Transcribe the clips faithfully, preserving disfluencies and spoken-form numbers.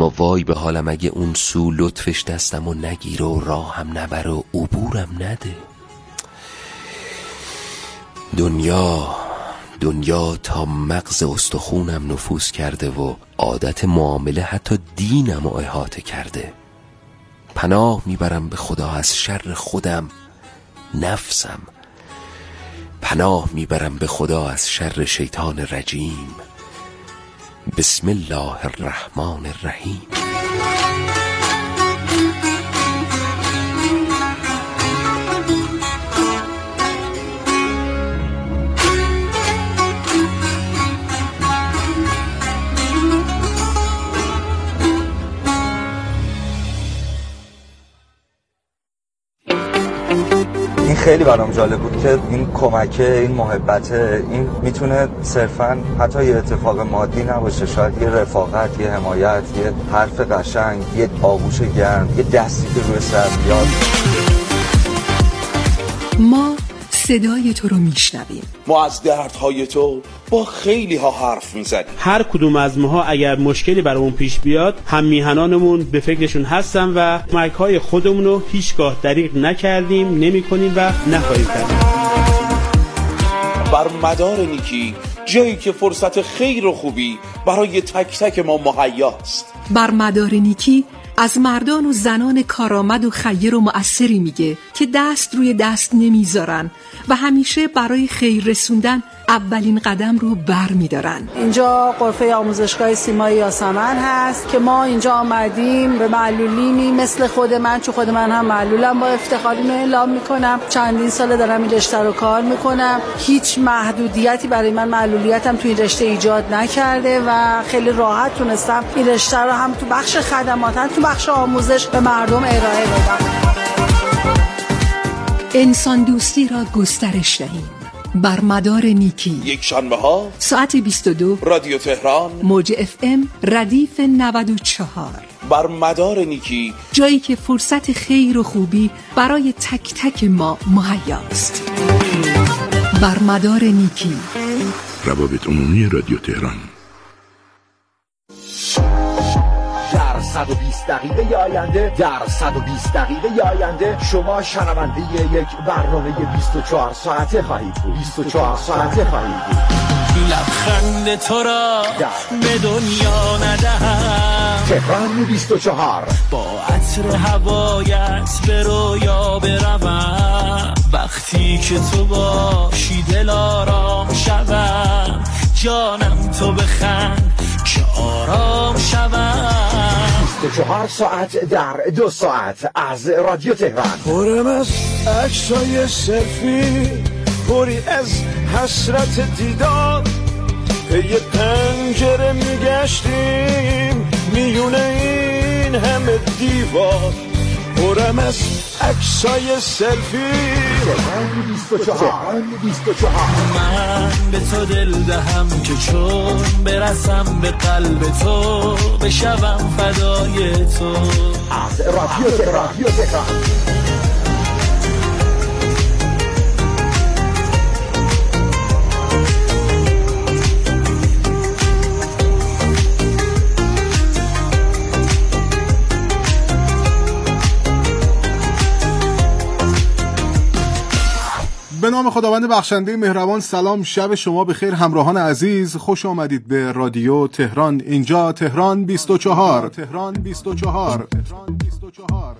اما وای به حالم اگه اون سو لطفش دستم و نگیره و راهم نبره و عبورم نده. دنیا دنیا تا مغز استخونم نفوذ کرده و عادت معامله حتی دینم رو احاطه کرده. پناه میبرم به خدا از شر خودم، نفسم. پناه میبرم به خدا از شر شیطان رجیم. بسم الله الرحمن الرحیم. خیلی برام جالب بود که این کمکه، این محبته، این میتونه صرفاً حتی یه اتفاق مادی نباشه، شاید یه رفاقت، یه حمایت، یه حرف قشنگ، یه آغوش گرم، یه دستی که روی سر بیاد. ما صدای تو رو میشنویم. ما از دردهای تو با خیلی ها حرف میزنیم. هر کدوم از ماها اگر مشکلی برامون پیش بیاد، هم میهنانمون به فکرشون هستن و کمک‌های خودمون رو هیچگاه دریغ نکردیم، نمی‌کنیم و نخواهیم کرد. بر مدار نیکی، جایی که فرصت خیر و خوبی برای تک تک ما مهیاست. بر مدار نیکی از مردان و زنان کارآمد و خیر و مؤثری میگه که دست روی دست نمیذارن و همیشه برای خیر رسوندن اولین قدم رو بر میدارن. اینجا غرفه آموزشگاه سیمای یاسمن هست که ما اینجا آمدیم به معلولینی مثل خود من، چون خود من هم معلولم، با افتخار اینو اعلام میکنم. چندین سال دارم این رشته رو کار میکنم. هیچ محدودیتی برای من معلولیتم تو این رشته ایجاد نکرده و خیلی راحت تونستم این رشته رو هم تو بخش خدمات هم تو بخش آموزش به مردم ارائه بدم. انسان دوستی را گسترش دهیم. بر مدار نیکی، یک شنبه ها ساعت بیست و دو، رادیو تهران، موج اف ام ردیف نود و چهار. بر مدار نیکی، جایی که فرصت خیر و خوبی برای تک تک ما مهیاست. بر مدار نیکی. روابط عمومی رادیو تهران. در صد و بیست دقیقه آینده در صد و بیست دقیقه آینده شما شنونده یک برنامه بیست و چهار ساعته خواهید بود. بیست و چهار ساعته خواهید بود. لبخند تو را به دنیا ندهم. تهران بیست و چهار با عطر هوایت به رویا بروم. وقتی که تو باشی دل آرام شوم. جانم تو بخند که آرام شوم. بیست و چهار ساعت در دو ساعت از رادیو تهران. پرم از عکسای سلفی، پری از حسرت دیدار. پی پنجره میگشتیم میونه این همه دیوار. پرم از عکسای سلفی. بیست و چهار بیست و چهار من به تو دل دهم که چون برسم به قلب تو بشوم فدای تو. از رادیو تهران. رادیو تهران. به نام خداوند بخشنده مهربان. سلام، شب شما بخیر همراهان عزیز. خوش آمدید به رادیو تهران. اینجا تهران بیست و چهار. تهران بیست و چهار. تهران بیست و چهار.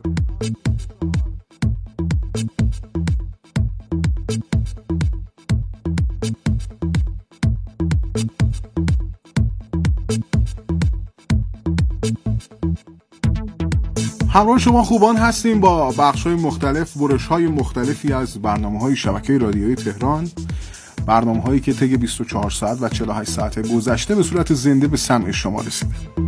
همراه شما خوبان هستیم با بخش‌های مختلف، برش‌های مختلفی از برنامه‌های شبکه رادیویی تهران، برنامه‌هایی که طی بیست و چهار ساعت و چهل و هشت ساعت گذشته به صورت زنده به سمع شما رسیده.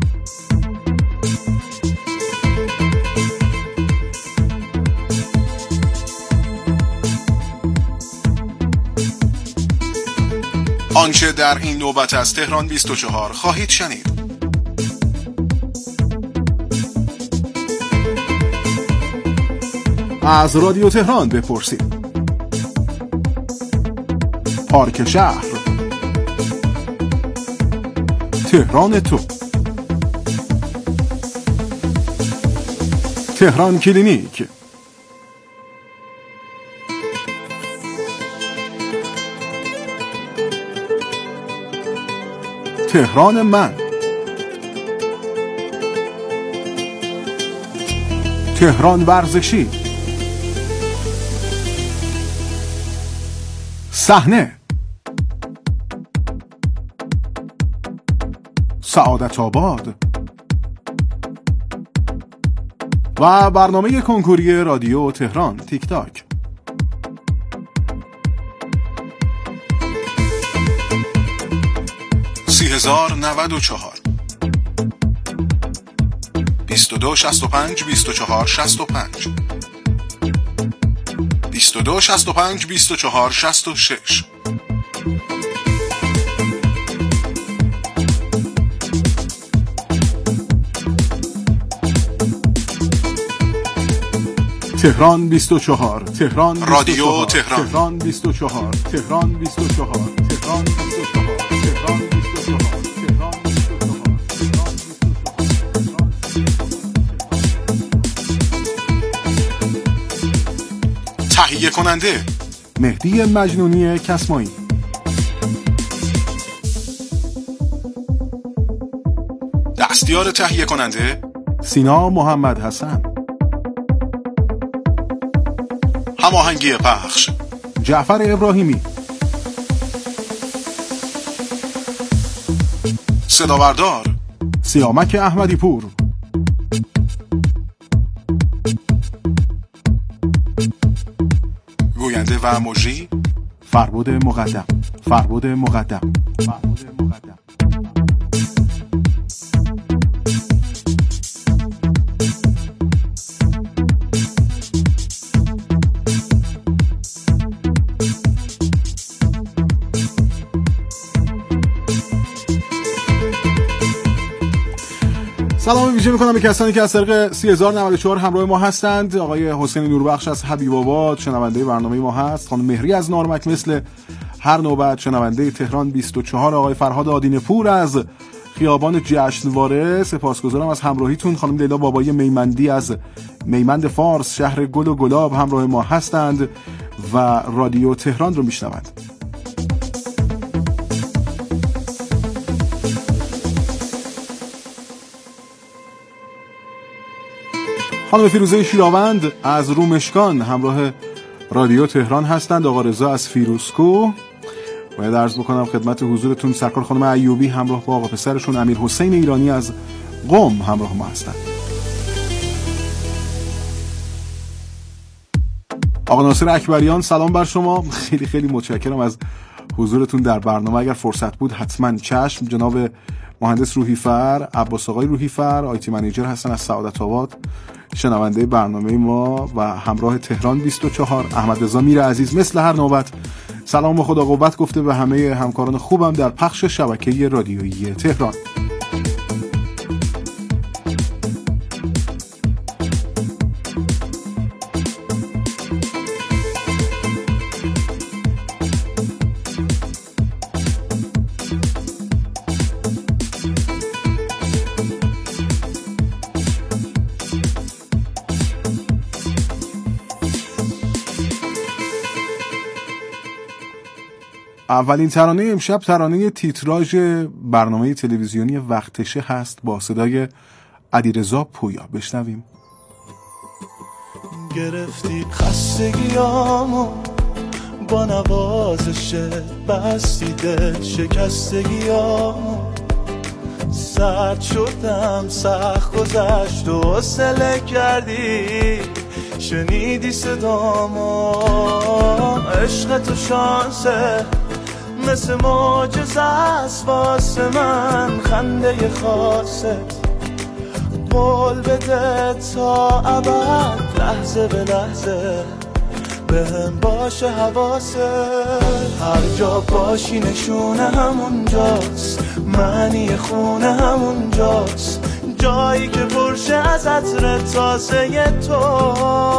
آنچه در این نوبت از تهران بیست و چهار خواهید شنید: از رادیو تهران بپرسید. پارک شهر، تهران تو، تهران کلینیک. تهران من. تهران ورزشی. صحنه. سعادت آباد. و برنامه کنکوری رادیو تهران تیک تاک. سی هزار نود و چهار بیست و دو شصت و پنج بیست و چهار شصت و پنج بیست و دو شصت و پنج بیست و چهار شصت و شش. تهران بیست و چهار. تهران رادیو تهران. تهران بیست و چهار. تهران بیست و چهار. تهران بیست و چهار. تهران بیست و چهار. تهیه کننده مهدی مجنونی کسمایی. دستیار تهیه کننده سینا محمد حسن. هماهنگی پخش جعفر ابراهیمی. صداوردار سیامک احمدی پور. گوینده و مجری فربود مقدم. فربود مقدم. فربود مقدم. سلام ویژه میکنم به کسانی که از طریق سی هزار و نود و چهار همراه ما هستند. آقای حسین نوربخش از حبیب آباد شنونده برنامه ما هست. خانم مهری از نارمک مثل هر نوبت شنونده تهران بیست و چهار. آقای فرهاد آدینه پور از خیابان جشنواره سپاسگزارم از همراهیتون. خانم لیلا بابایی میمندی از میمند فارس شهر گل و گلاب همراه ما هستند و رادیو تهران رو میشنوند. خانم فیروزه شیراوند از رومشکان همراه رادیو تهران هستند. آقا رضا از فیروسکو. باید عرض بکنم خدمت حضورتون سرکار خانم ایوبی همراه با آقا پسرشون امیر حسین ایرانی از قم همراه ما هستند. آقا ناصر اکبریان سلام بر شما. خیلی خیلی متشکرم از حضورتون در برنامه. اگر فرصت بود حتما چشم. جناب مهندس روحیفر، عباس آقای روحیفر آیتی منیجر هستن از سعادت آباد شنونده برنامه ما و همراه تهران بیست و چهار. احمد رضا میر عزیز مثل هر نوبت سلام و خدا قوت گفته به همه همکاران خوبم در پخش شبکه رادیویی تهران. اولین ترانه امشب ترانه تیتراژ برنامه تلویزیونی وقتشه هست با صدای علیرضا پویا. بشنویم. گرفتی خستگیامو با نوازشت، بستی دل شکستگیامو، سرد شدم سخت گذشت و حوصله کردی، شنیدی صدامو، عشق تو شانسه مثل معجزه است واسه من، خنده خاصت قول بده تا ابد، لحظه به لحظه بهم باشه حواست، هر جا باشی نشونه همونجاست، معنی خونه همونجاست، جایی که پرشه از عطر تازه تو،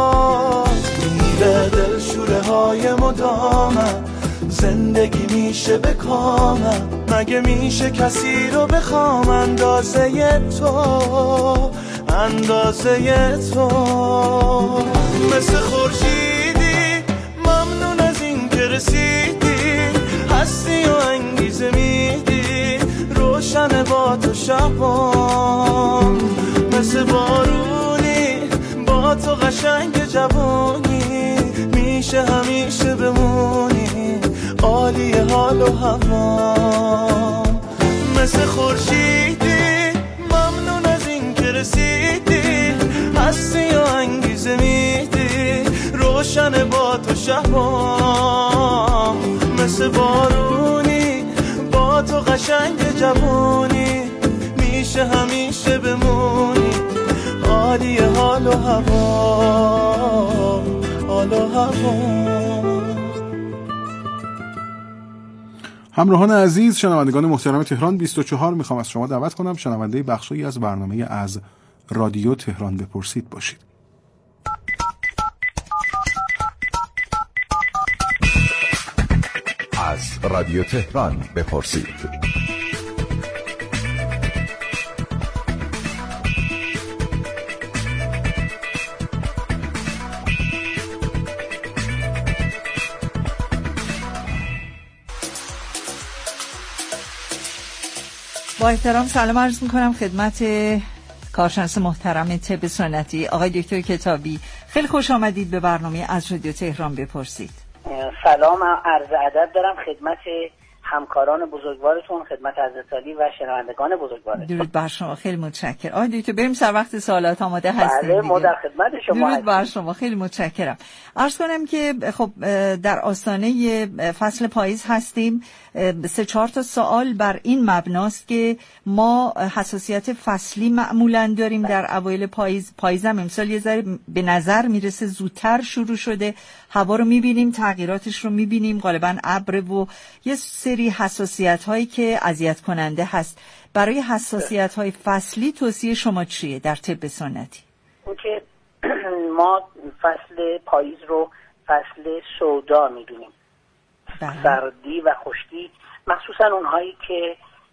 میره دل شوره های مدامم، زندگی میشه به کامم، مگه میشه کسی رو بخوام اندازه تو، اندازه تو. مثل خورشیدی ممنون از این که رسیدی، هستی و انگیزه میدی، روشن با تو شبام. مثل بارونی با تو قشنگ جوانی، میشه همیشه بمونی عالی حال و هوا. مثل خورشیدی ممنون از این که رسیدی، هستی و انگیزه میدی، روشن با تو شبام. مثل بارونی با تو قشنگ جوانی، میشه همیشه بمونی عالی حال و هوا، حال و هوا. همراهان عزیز، شنوندگان محترم تهران بیست و چهار، میخوام از شما دعوت کنم شنونده بخشی از برنامه از رادیو تهران بپرسید باشید. از رادیو تهران بپرسید. با احترام سلام عرض میکنم خدمت کارشناس محترم طب سنتی آقای دکتر کتابی. خیلی خوش آمدید به برنامه از رادیو تهران بپرسید. سلام عرض ادب دارم خدمت همکاران بزرگوارتون، خدمت حضرت علی و شنوندگان بزرگوارتون. درود بر شما، خیلی متشکرم. آقای دکتر بریم سر وقت سوالات آماده هستیم. بله ما در خدمت شما. درود بر شما، خیلی متشکرم. عرض کنم که خب در آستانه فصل پاییز هستیم. سه چهار تا سوال بر این مبناست که ما حساسیت فصلی معمولا داریم در اوایل پاییز. پاییزم امسال یه ذره به نظر میرسه زودتر شروع شده. هوا رو میبینیم، تغییراتش رو میبینیم، غالبا ابر و یه سری حساسیت هایی که اذیت کننده هست. برای حساسیت های فصلی توصیه شما چیه در طب سنتی؟ اینکه ما فصل پاییز رو فصل سودا میبینیم. سردی و خشکی، مخصوصا اونهایی که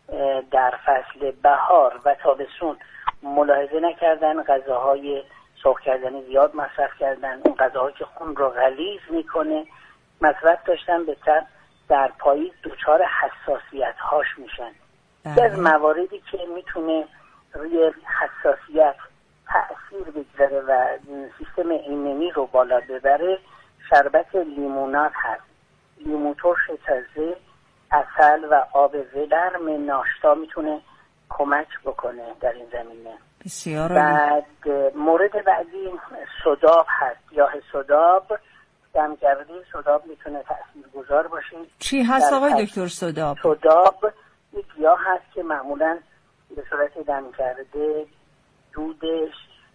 در فصل بهار و تابستون ملاحظه نکردن، غذاهای سرخ کردنی زیاد مصرف کردن، اون غذاهایی که خون رو غلیظ میکنه مصرف داشتن، بهتر در پاییز دچار حساسیت هاش میشن. یکی از مواردی که میتونه روی حساسیت تأثیر بگذاره و سیستم ایمنی رو بالا ببره شربت لیمونات هست. لیمو ترش تازه، عسل و آب ولرم ناشتا میتونه کمک بکنه در این زمینه. بسیار بعد مورد بعدی سداب هست، گیاه سداب، دمگردی سداب میتونه تاثیرگذار باشه. چی هست آقای دکتر سداب؟ سداب یک گیاه هست که معمولا به صورت دمگرده دودش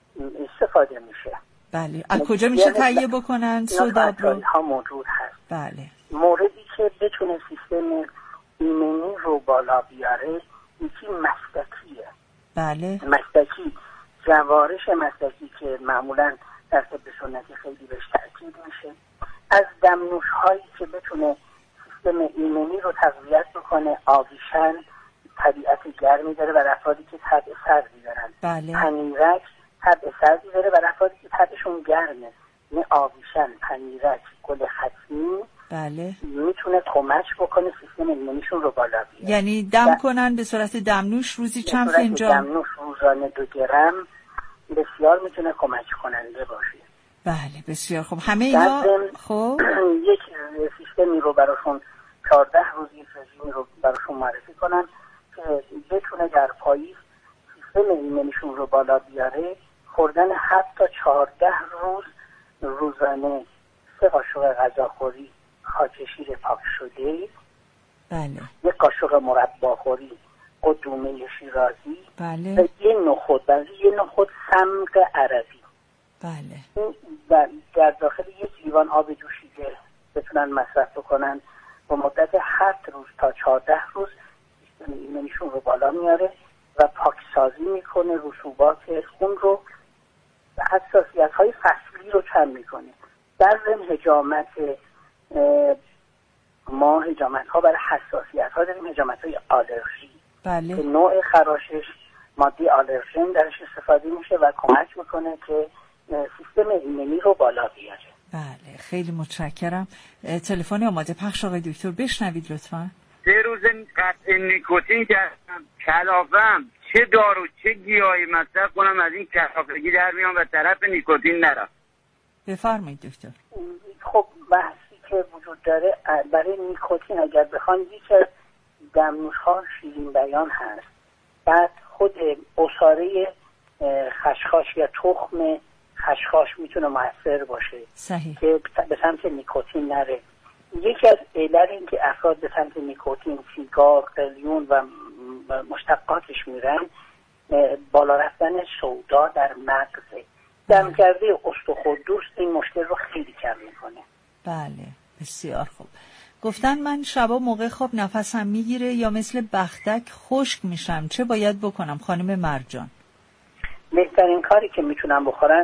استفاده میشه. بله. از کجا میشه تهیه بکنن سداب رو؟ ها موجود هست. بله. موردی که بتونه سیستم ایمنی رو بالا بیاره یکی مستکیه. بله. مستکی، جوارش مستکی که معمولا در طب سنتی خیلی بهش تأکید میشه. از دمنوش هایی که بتونه سیستم ایمنی رو تقویت بکنه، آویشن طبیعت گرمی داره و افرادی که طبع سردی دارن. بله. پنیرک طبع سردی داره و افرادی که طبعشون گرمه، یعنی آویشن، پنیرک، گل ختمی، بله، میتونه کمک بکنه سیستم ایمنیشون رو بالا بیاره. یعنی دم کنن به صورت دمنوش روزی چند فنجان؟ دمنوش روزانه دو گرم بسیار میتونه کمک کننده باشه. بله بسیار خوب. همه اینا خب یک سیستمی رو براشون چهارده روز یک رژیمی رو براشون معرفی کنن که بتونه در پاییز سیستم ایمنیشون رو بالا بیاره. خوردن هفت تا چهارده روز روزانه سه قاشق غذاخوری خاکشیر پاک شده، بله، یک قاشق مرباخوری قدومه شیرازی، بله، و یه نخود، بعضی یه نخود سمق عربی، بله، و در داخل یک لیوان آب جوشیده بتونن مصرف بکنن با مدت هفت روز تا چهارده روز. سیستم ایمنیشون رو بالا میاره و پاکسازی میکنه رسوبات خون رو و حساسیت های فصلی رو کم میکنه. در ضمن حجامت ما حجامت ها برای حساسیت ها داریم، حجامت های آلرژی، بله، که نوع خراشش ماده آلرژن درش استفاده میشه و کمک میکنه که سیستم ایمنی رو بالا بیاره. بله خیلی متشکرم. تلفن آماده پخش آقای دکتر، بشنوید لطفا. سه روز قطع نیکوتین کردم، کلافم چه دارو چه گیاهی مصرف کنم از این کلافگی در میام و طرف نیکوتین نرم. بفرمایید دکتر. خب بحثی که وجود داره برای نیکوتین، اگر بخوان یکی از دمنوش‌ها شیرین بیان هست، بعد خود عصاره خشخاش یا تخم خشخاش میتونه مؤثر باشه صحیح. که به سمت نیکوتین نره. یکی از علل این که افراد به سمت نیکوتین، سیگار، قلیون و مشتقاتش میرن بالا رفتن سودا در مغزه. دمکرده استخوان‌دوست این مشکل رو خیلی کم میکنه. بله بسیار خوب. گفتن من شبا موقع خواب نفسم میگیره یا مثل بختک خشک میشم، چه باید بکنم خانم مرجان؟ بهترین کاری که میتونن بخورن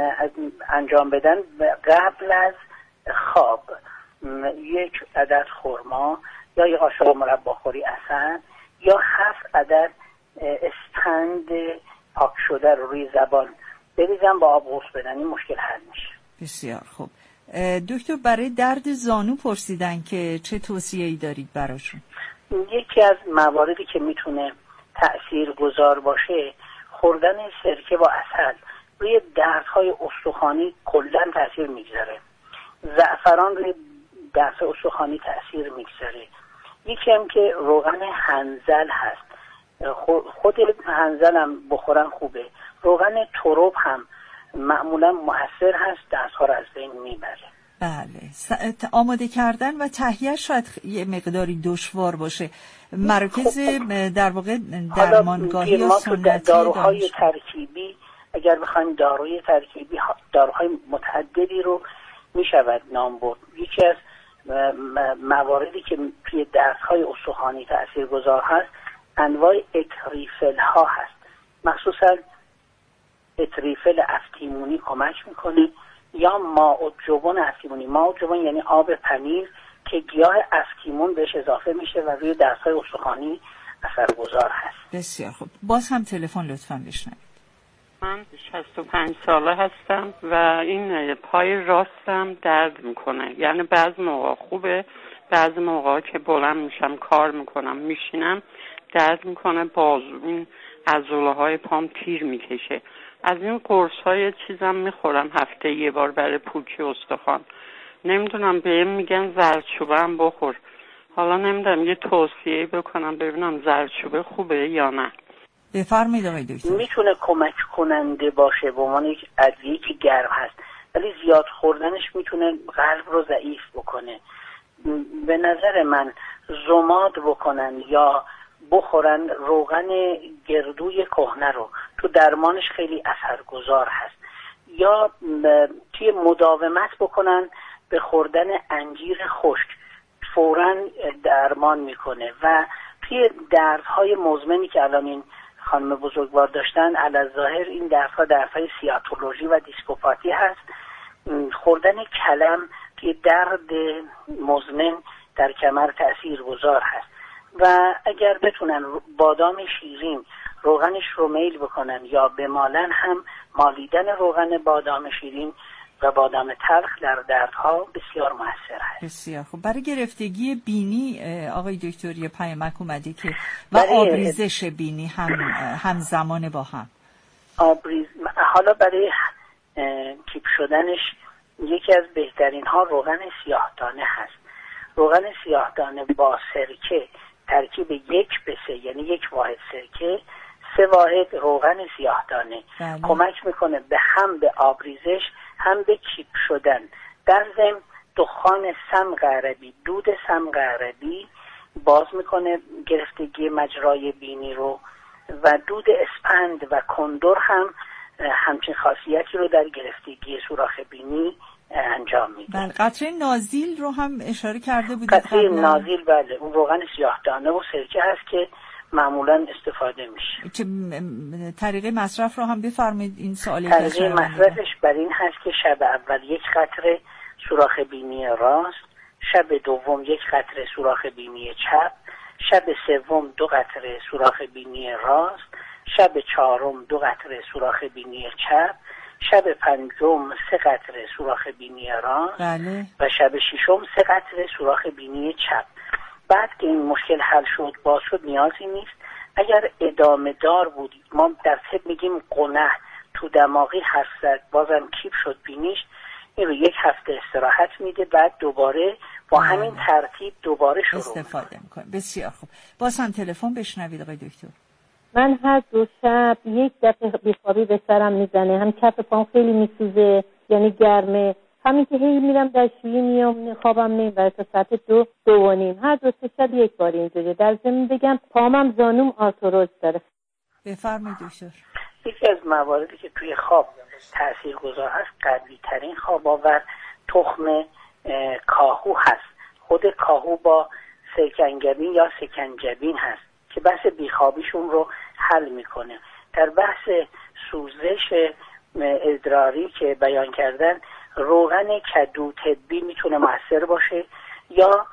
انجام بدن قبل از خواب یک عدد خرما یا یک قاشق مرباخوری عسل یا هفت عدد اسپند پاک شده رو روی زبان بریزن با آب غسل بدن، این مشکل حل میشه. بسیار خوب. دکتر برای درد زانو پرسیدن که چه توصیه‌ای دارید براشون؟ یکی از مواردی که میتونه تأثیر گذار باشه خوردن سرکه با عسل روی دردهای استخوانی کلا تأثیر میگذاره. زعفران روی درد استخوانی تأثیر میگذاره. یکی هم که روغن هنزل هست، خود هنزل هم بخورن خوبه. روغن تروب هم معمولا مؤثر هست، دردها رو از بین میبره. بله. آماده کردن و تهیه شاید یه مقداری دشوار باشه. مراکز در واقع درمانگاهی یا سنتی داروهای ترکیبی، اگر بخوایم داروی ترکیبی داروهای متعددی رو میشود نام برد. یکی از مواردی که توی دردهای استخوانی تاثیرگذار هست انواع اتریفل ها هست، مخصوصا اتریفل افتیمونی کمک میکنه یا ماء جوون افتیمونی. ماء جوون یعنی آب پنیر که گیاه افتیمون بهش اضافه میشه و روی دستهای استخوانی اثرگذار هست. بسیار خوب. باز هم تلفن لطفاً بشنوید. من شصت و پنج ساله هستم و این پای راستم درد میکنه، یعنی بعضی موقع خوبه، بعضی موقع که بلند میشم کار میکنم میشینم درد میکنه، بازو این عضله های پام تیر میکشه. از این قرص های چیزم میخورم هفته یه بار برای پوکی استخوان. نمیدونم بهم میگن زردچوبه هم بخور. حالا نمیدونم یه توصیه بکنم ببینم زردچوبه خوبه یا نه. بفرمایید آقای دکتر. میتونه کمک کننده باشه به عنوان یک ادویه که گرم هست، ولی زیاد خوردنش میتونه قلب رو ضعیف بکنه. به نظر من زماد بکنن یا بخورن روغن گردوی کهنه رو، تو درمانش خیلی اثرگذار هست. یا توی مداومت بکنن به خوردن انجیر خشک، فوراً درمان میکنه. و توی دردهای مزمنی که الان این خانم بزرگوار داشتن، علاوه این دردها دردهای سیاتولوژی و دیسکوپاتی هست، خوردن کلم توی درد مزمن در کمر تاثیرگذار هست. و اگر بتونن بادام شیرین روغنش رو میل بکنن یا بمالن، هم مالیدن روغن بادام شیرین و بادام تلخ در دردها بسیار موثر هست. بسیار خوب. برای گرفتگی بینی آقای دکتر یه پیامک اومده که و آبریزش بینی هم همزمان با هم آبریز، حالا برای کیپ شدنش یکی از بهترین ها روغن سیاهدانه هست. روغن سیاهدانه با سرکه ترکیب یک به سه، یعنی یک واحد سرکه سه واحد روغن سیاهدانه کمک میکنه به هم به آبریزش هم به کیپ شدن. در ضمن دخان صمغ عربی، دود صمغ عربی باز میکنه گرفتگی مجرای بینی رو، و دود اسپند و کندر هم همچین خاصیتی رو در گرفتگی سوراخ بینی انجام میده. بله. قطره نازیل رو هم اشاره کرده بودید. قطره نازیل بله، اون روغن سیاهدانه و سرکه هست که معمولا استفاده میشه. چه طریقه مصرف رو هم بفرمایید. این سوالی که طریقه مصرفش بر این هست که شب اول یک قطره سوراخ بینی راست، شب دوم یک قطره سوراخ بینی چپ، شب سوم دو قطره سوراخ بینی راست، شب چهارم دو قطره سوراخ بینی چپ، شب پنجم سه قطره سوراخ بینی راست بله. و شب ششم سه قطره سوراخ بینی چپ. بعد که این مشکل حل شد باز شد نیازی نیست. اگر ادامه دار بود، ما در طب میگیم قنه تو دماغی حرف زد بازم کیپ شد بینیش، این رو یک هفته استراحت میده، بعد دوباره با بله. همین ترتیب دوباره شروع استفاده میکنه. بسیار خوب. باز هم تلفن بشنوید آقای دکتر. من هر دو شب یک دفعه بیخوابی به سرم میزنه، هم کف پام خیلی میسوزه، یعنی گرمه، همین که هی میرم در شویی میام خوابم نمیبره تا ساعت دو دو و نیم، هر دو سه شب یک بار اینجوریه. در ضمن بگم پامم زانوم آرتروز داره. بفرمایید دکتر. یکی از مواردی که توی خواب تاثیرگذار هست، قوی ترین خواب آور تخم کاهو هست. خود کاهو با سکنجبین یا سکنجبین هست که بحث بیخوابیشون رو حل میکنه. در بحث سوزش ادراری که بیان کردن، روغن کدو طبی میتونه مؤثر باشه یا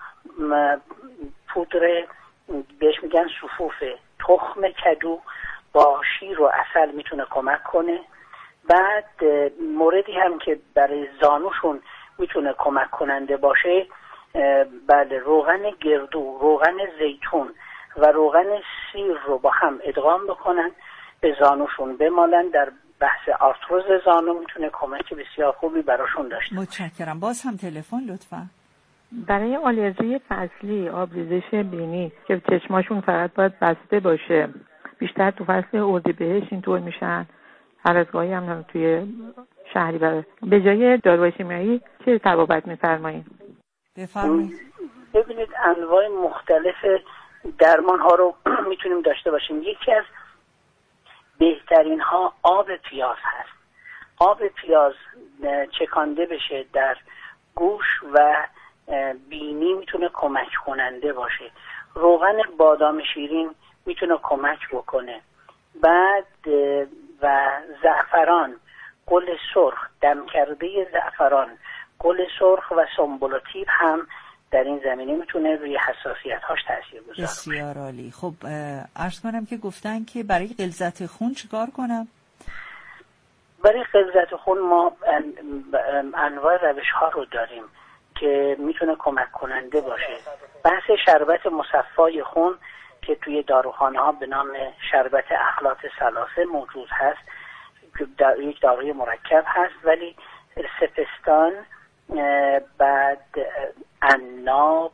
پودر بهش میگن صفوف تخم کدو با شیر و عسل میتونه کمک کنه. بعد موردی هم که برای زانوشون میتونه کمک کننده باشه، بله، روغن گردو، روغن زیتون و روغن سیر رو با هم ادغام بکنن به زانوشون بمالن. در بحث آرتروز زانو میتونه کمک بسیار خوبی براشون داشته. متشکرم. باز هم تلفن لطفا. برای آلرژی فصلی، آبریزش بینی که چشماشون فقط باید بسته باشه، بیشتر تو فصل اردیبهشت اینطور میشن، هر از گاهی هم توی شهریور، به جای داروهای شیمیایی چه تبابت میفرمایید؟ بفرمایید. ببینید انواع مختلف درمان ها رو میتونیم داشته باشیم. یکی از بهترین ها آب پیاز هست. آب پیاز چکانده بشه در گوش و بینی میتونه کمک کننده باشه. روغن بادام شیرین میتونه کمک بکنه. بعد و زعفران، گل سرخ، دم کرده زعفران، گل سرخ و سنبولاتیب هم در این زمینه میتونه روی حساسیت هاش تاثیر بذاره. بسیار عالی. خب عرض کنم که گفتن که برای غلظت خون چیکار کنم؟ برای غلظت خون ما انواع روش ها رو داریم که میتونه کمک کننده باشه. بحث شربت مصفای خون که توی داروخانه ها به نام شربت اخلاط ثلاثه موجود هست، در یک داروی مرکب هست، ولی سپستان، بعد عناب،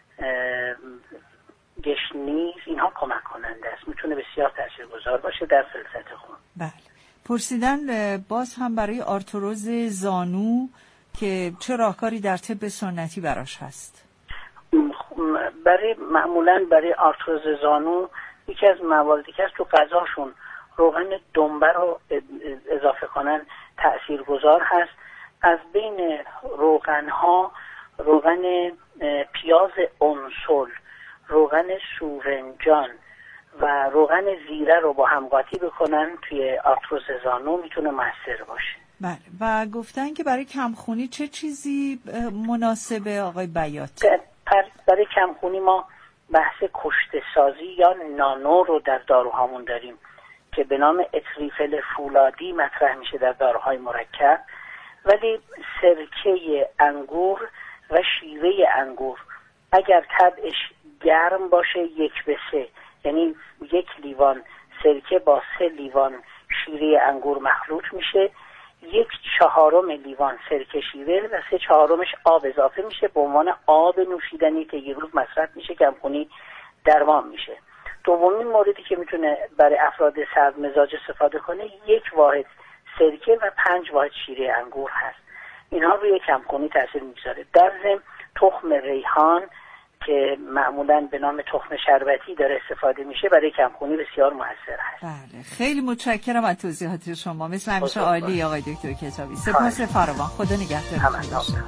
گشنیز، اینها کمک کننده است، میتونه بسیار تاثیرگذار باشه در غلظت خون. بله. پرسیدن باز هم برای آرتروز زانو که چه راهکاری در طب سنتی براش هست؟ برای معمولا برای آرتروز زانو یکی از مواردی که از تو غذاشون روغن دنبه رو اضافه کنن تاثیرگذار هست. از بین روغن ها روغن پیاز انسول، روغن سورنجان و روغن زیره رو با هم قاطی بکنن توی آرتروز زانو میتونه مؤثر باشه. بله. و گفتن که برای کمخونی چه چیزی مناسبه آقای بیات؟ برای کمخونی ما بحث کشته سازی یا نانو رو در داروهامون داریم که به نام اتریفل فولادی مطرح میشه در داروهای مرکب، ولی سرکه انگور و شیره انگور اگر طبعش گرم باشه یک به سه، یعنی یک لیوان سرکه با سه لیوان شیره انگور مخلوط میشه، یک چهارم لیوان سرکه شیره و سه چهارمش آب اضافه میشه، به عنوان آب نوشیدنی که یه روز مصرف میشه، کمخونی درمان میشه. دومین موردی که میتونه برای افراد سرد مزاج استفاده کنه یک واحد سرکه و پنج واحد شیره انگور هست. اینها روی کمخونی تاثیر میگذاره. در ضمن تخم ریحان که معمولا به نام تخم شربتی داره استفاده میشه برای کمخونی بسیار موثر هست. بله، خیلی متشکرم از توضیحات شما، مثل همیشه عالی آقای دکتر کتابی. سپاس فراوان. خدا نگهدارتون.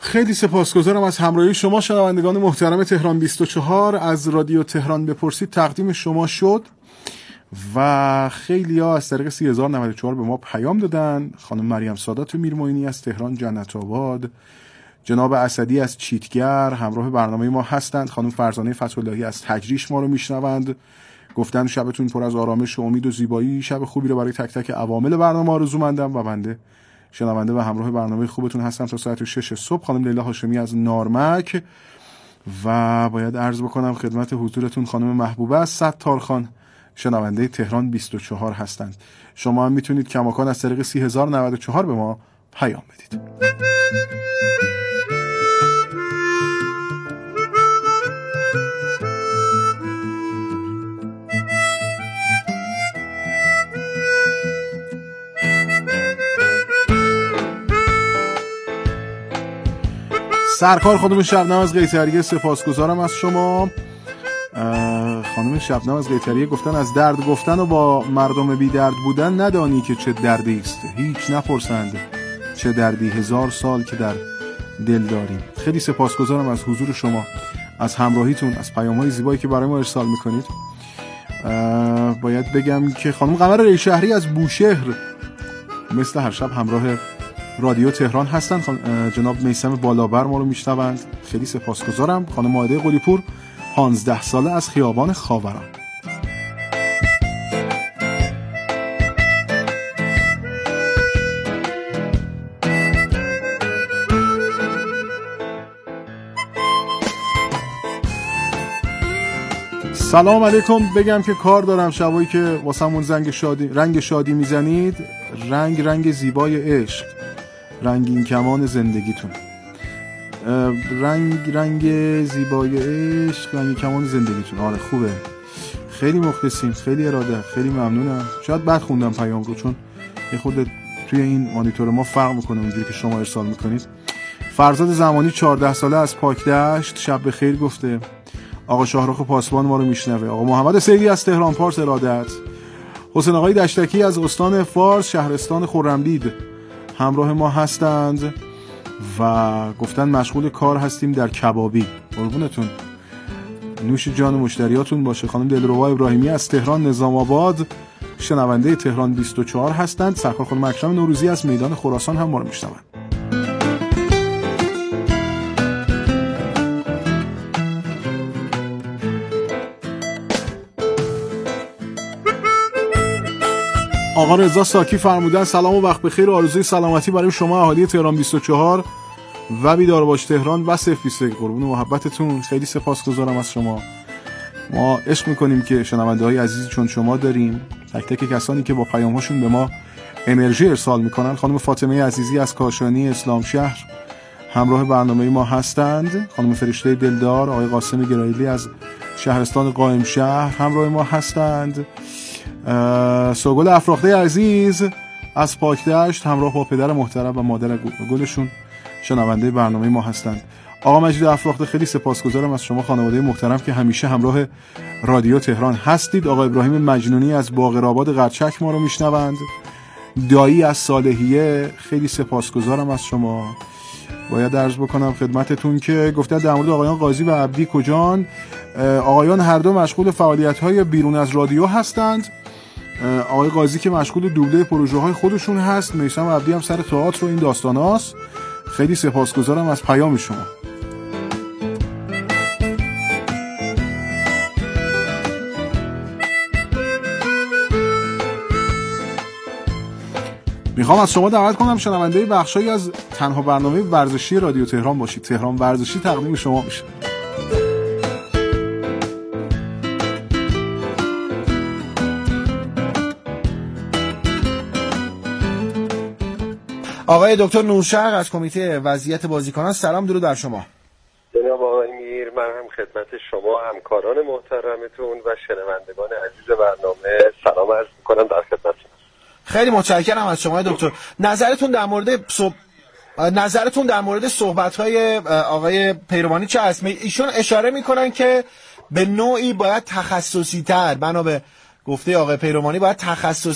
خیلی سپاسگزارم از همراهی شما شنوندگان محترم تهران بیست و چهار. از رادیو تهران بپرسید تقدیم شما شد و خیلی ها از طریق سی هزار و نود و چهار به ما پیام دادن. خانم مریم سادات میرموینی از تهران جنت آباد، جناب اسدی از چیتگر همراه برنامه ما هستند. خانم فرزانه فتح‌اللهی از تجریش ما رو میشنوند، گفتن شبتون پر از آرامش و امید و زیبایی، شب خوبی رو برای تک تک عوامل برنامه آرزومندم و بنده شنونده و همراه برنامه خوبتون هستم تا ساعت شش صبح. خانم لیلا هاشمی از نارمک و باید عرض بکنم خدمت حضورتون خانم محبوبه از ستارخان شنونده تهران بیست و چهار هستند. شما هم میتونید کماکان از طریق سی هزار و نود و چهار به ما پیام بدید. سرکار خانم شبنم از قیصریه سپاسگزارم از شما. خانم شبنم از قیصریه گفتن از درد گفتن و با مردم بی درد بودن ندانی که چه دردی است، هیچ نپرسند چه دردی، هزار سال که در دل داریم. خیلی سپاسگزارم از حضور شما، از همراهیتون، از پیام‌های زیبایی که برای ما ارسال میکنید. باید بگم که خانم قمر ریشهری از بوشهر مثل هر شب همراه رادیو تهران هستن. جناب میثم بالابر ما رو میشنوند، خیلی سپاسگزارم. خانم مائده قلی‌پور پانزده ساله از خیابان خاوران. سلام علیکم، بگم که کار دارم شبایی که واسمون زنگ شادی رنگ شادی میزنید، رنگ رنگ زیبای عشق، رنگین کمان زندگیتون، رنگ رنگ زیبای عشق، رنگین کمان زندگیتون. آره خوبه، خیلی مخلصیم، خیلی اراده، خیلی ممنونم. شاید بد خوندم پیام رو چون یه خود توی این مانیتور ما فرق میکنه اونجوری که شما ارسال میکنید. فرزاد زمانی چهارده ساله از پاکدشت شب بخیر گفته. آقا شاهرخ پاسبان ما رو میشنوه. آقا محمد سیدی از تهران پارس ارادت. حسین آقای دشتکی از استان فارس شهرستان خرمدید همراه ما هستند و گفتن مشغول کار هستیم در کبابی. قربونتون، نوش جان مشتریاتون باشه. خانم دلربا ابراهیمی از تهران نظام آباد شنونده تهران بیست و چهار هستند. سرکار خانم اکرم نوروزی از میدان خراسان هم ما رو میشنوند. آقا رضا ساکی فرمودن سلام و وقت بخیر و آرزوی سلامتی برای شما اهالی تهران بیست و چهار و بیدار باش تهران و صفر بیست و یک. قربون محبتتون، خیلی سپاسگزارم از شما. ما عشق میکنیم که شنونده های عزیزی چون شما داریم، تک تک کسانی که با پیام هاشون به ما انرژی ارسال میکنن. خانم فاطمه عزیزی از کاشانی اسلام شهر همراه برنامه ما هستند. خانم فرشته دلدار، آقای قاسم گرایلی از شهرستان قائم شهر همراه ما هستند. سوگل افراخته عزیز از پاکدشت همراه با پدر محترم و مادر گلشون شنونده برنامه ما هستند. آقا مجید افراخته خیلی سپاسگزارم از شما خانواده محترم که همیشه همراه رادیو تهران هستید. آقا ابراهیم مجنونی از باقرآباد قرچک ما رو میشنوند. دایی از صالحیه خیلی سپاسگزارم از شما. باید عرض بکنم خدمتتون که گفتن در مورد آقایان قاضی و عبدی کجان. آقایان هر دو مشغول فعالیت‌های بیرون از رادیو هستند. آقای قاضی که مشغول دوبله پروژه‌های خودشون هست، میثم عبدی هم سر تئاتر و این داستاناست. خیلی سپاسگزارم از پیام شما. میخوام از شما دعوت کنم شنونده بخشایی از تنها برنامه ورزشی رادیو تهران باشید. تهران ورزشی تقدیم شما میشه. آقای دکتر نورشرق از کمیته وضعیت بازیکنان، سلام درود بر شما. جناب آقای میر، من هم خدمت شما همکاران محترمتون و شنوندگان عزیز برنامه سلام عرض می‌کنم در خدمتتون. خیلی متشکرم از شما دکتر. نظرتون در مورد صحب... نظرتون در مورد صحبت‌های آقای پیروانی چه است؟ ایشون اشاره می‌کنن که به نوعی باید تخصصی‌تر، بنا به گفته آقای پیروانی باید تخصصی